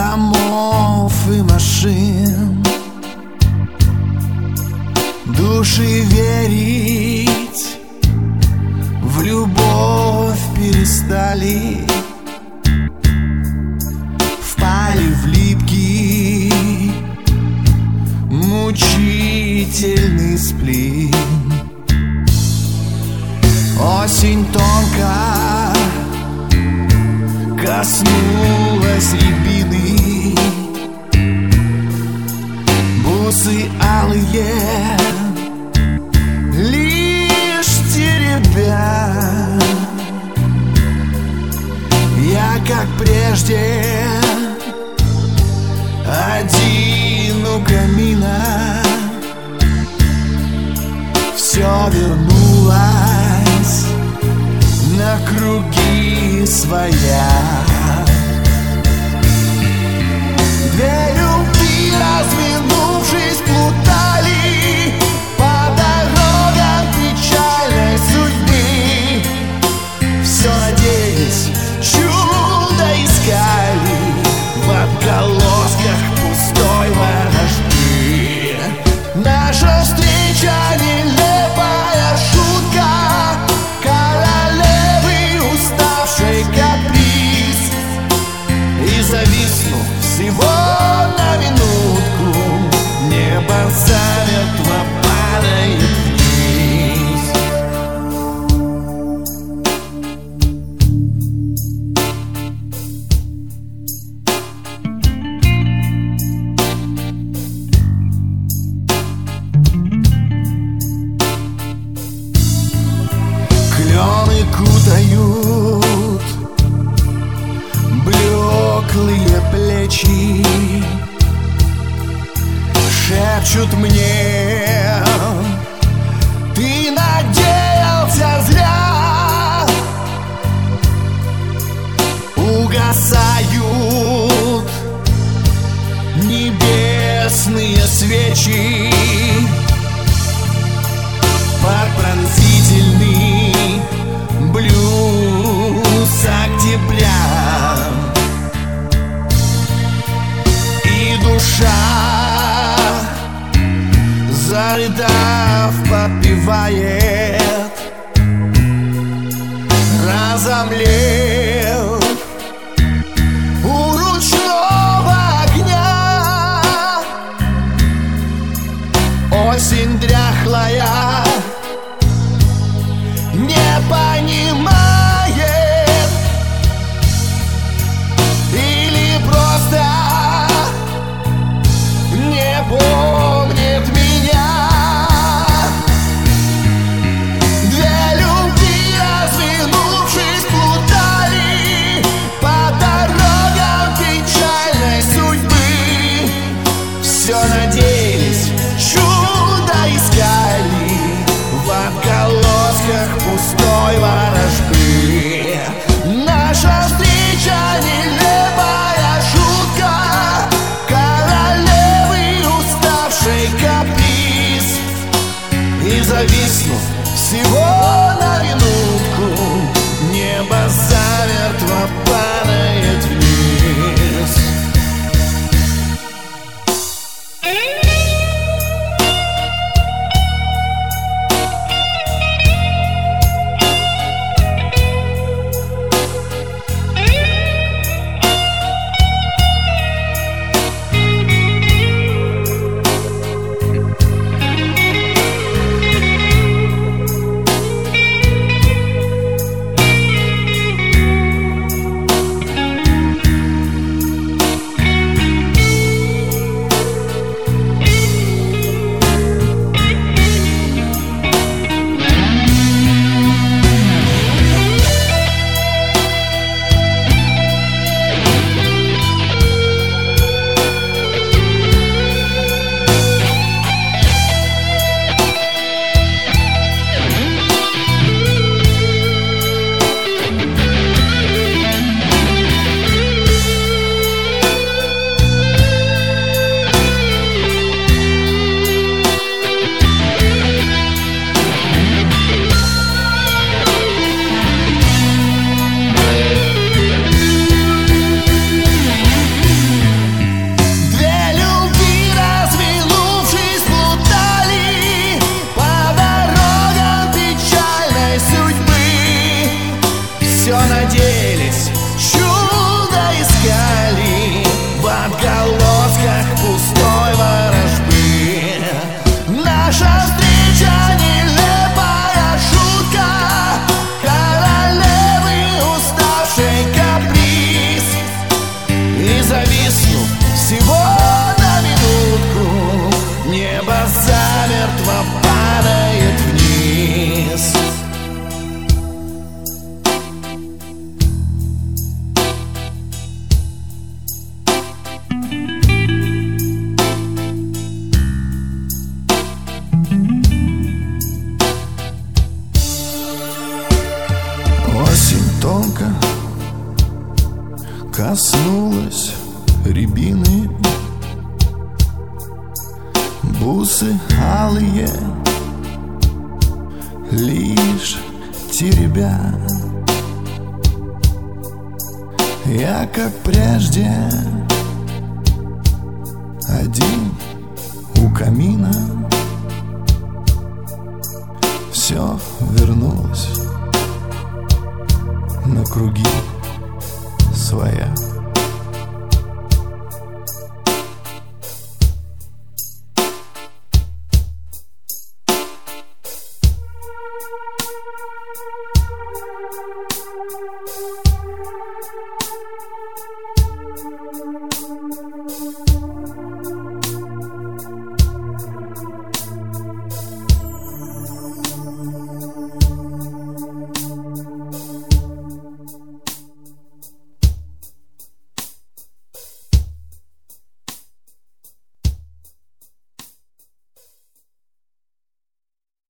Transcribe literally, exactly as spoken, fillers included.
домов и машин, души верить в любовь перестали, впали в липкий мучительный сплин. Осень тонко коснулась рябины, бусы алые лишь теребя. Я, как прежде, один у камина. Все вернулось на круги своя. Две любви, разминувшись, плутали по дорогам печальной судьбы. Все надеялись, чудо искали в отголосках пустой ворожбы. Наша встреча нелепая шутка королевы, уставшей каприз. И зависнув всего на минутку, небо замертво падает вниз. Клены кутают блеклые плечи, шепчут мне: ты надеялся зря. Угасают небесные свечи под пронзительный блюз октября. И душа, зарыдав, попивает, разомлев у ручного огня. Осень дряхлая не понимает или просто не помнит меня. Две любви, разминувшись, плутали рябины, бусы алые, лишь теребя. Я, как прежде, один у камина. Все вернулось на круги своя.